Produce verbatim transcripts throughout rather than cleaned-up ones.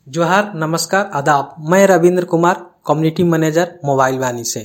जोहार, नमस्कार, आदाब। मैं Ravindra Kumar, community manager mobile Vaani से।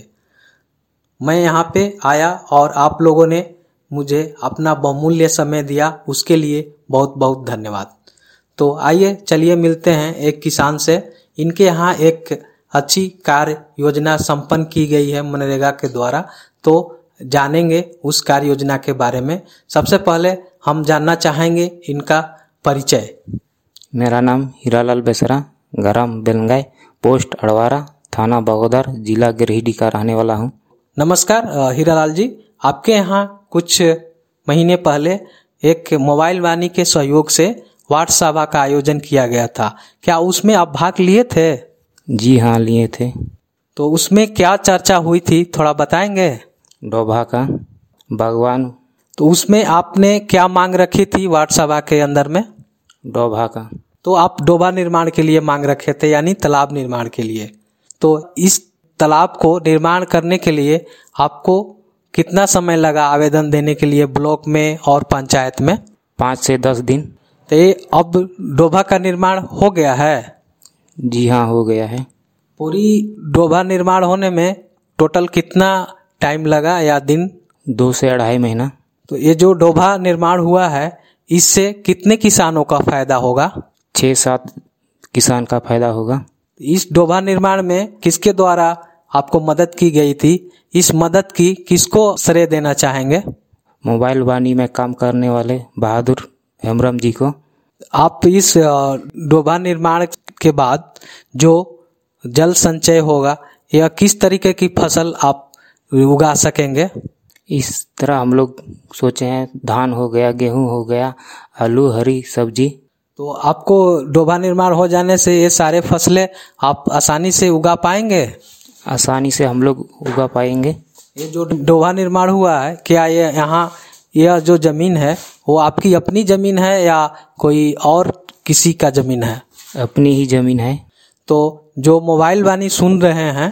मैं यहाँ पे आया और आप लोगों ने मुझे अपना बहुमूल्य समय दिया, उसके लिए बहुत बहुत धन्यवाद। तो आइए चलिए मिलते हैं एक किसान से। इनके यहाँ एक अच्छी कार्य योजना संपन्न की गई है मनरेगा के द्वारा, तो जानेंगे उस कार्य योजना के बारे में। सबसे पहले हम जानना चाहेंगे इनका परिचय। मेरा नाम हीरालाल बेसरा, ग्राम बेलगाई, पोस्ट अड़वारा, थाना बगोदर, जिला गिरिडीह का रहने वाला हूँ। नमस्कार हीरालाल जी, आपके यहाँ कुछ महीने पहले एक मोबाइल वानी के सहयोग से वार्ड सभा का आयोजन किया गया था, क्या उसमें आप भाग लिए थे? जी हाँ, लिए थे। तो उसमें क्या चर्चा हुई थी, थोड़ा बताएंगे? डोभा का बागवान। तो उसमें आपने क्या मांग रखी थी वार्ड सभा के अंदर में? डोभा का। तो आप डोभा निर्माण के लिए मांग रखे थे, यानी तालाब निर्माण के लिए। तो इस तालाब को निर्माण करने के लिए आपको कितना समय लगा आवेदन देने के लिए ब्लॉक में और पंचायत में? पाँच से दस दिन। तो ये अब डोभा का निर्माण हो गया है? जी हाँ, हो गया है। पूरी डोभा निर्माण होने में टोटल कितना टाइम लगा या दिन? दो से अढ़ाई महीना। तो ये जो डोभा निर्माण हुआ है, इससे कितने किसानों का फायदा होगा? छः सात किसान का फायदा होगा। इस डोभा निर्माण में किसके द्वारा आपको मदद की गई थी? इस मदद की किसको श्रेय देना चाहेंगे? मोबाइल वानी में काम करने वाले बहादुर हेम्ब्रम जी को। आप इस डोभा निर्माण के बाद जो जल संचय होगा, यह किस तरीके की फसल आप उगा सकेंगे? इस तरह हम लोग सोचे हैं, धान हो गया, गेहूं हो गया, आलू, हरी सब्जी। तो आपको डोभा निर्माण हो जाने से ये सारे फसलें आप आसानी से उगा पाएंगे? आसानी से हम लोग उगा पाएंगे। ये जो डोभा निर्माण हुआ है, क्या ये यहाँ यह जो जमीन है वो आपकी अपनी जमीन है या कोई और किसी का जमीन है? अपनी ही जमीन है। तो जो मोबाइल वानी सुन रहे हैं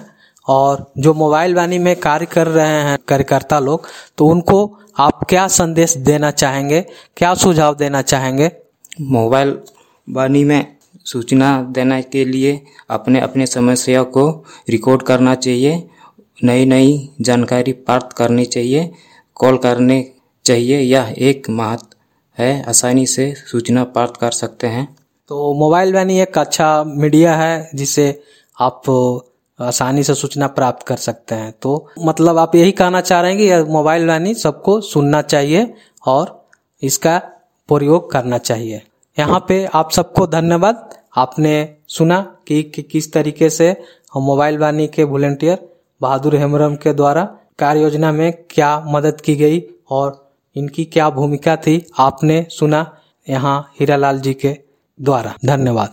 और जो मोबाइल वानी में कार्य कर रहे हैं कार्यकर्ता लोग, तो उनको आप क्या संदेश देना चाहेंगे, क्या सुझाव देना चाहेंगे? मोबाइल वानी में सूचना देने के लिए अपने अपने समस्या को रिकॉर्ड करना चाहिए, नई नई जानकारी प्राप्त करनी चाहिए, कॉल करने चाहिए। यह एक महत्व है, आसानी से सूचना प्राप्त कर सकते हैं। तो मोबाइल वानी एक अच्छा मीडिया है जिसे आप आसानी से सूचना प्राप्त कर सकते हैं। तो मतलब आप यही कहना चाह रहे हैं कि यह मोबाइल वानी सबको सुनना चाहिए और इसका प्रयोग करना चाहिए। यहाँ पे आप सबको धन्यवाद। आपने सुना कि, कि किस तरीके से हम मोबाइल वानी के वॉलंटियर बहादुर हेम्ब्रम के द्वारा कार्य योजना में क्या मदद की गई और इनकी क्या भूमिका थी, आपने सुना यहाँ हीरालाल जी के द्वारा। धन्यवाद।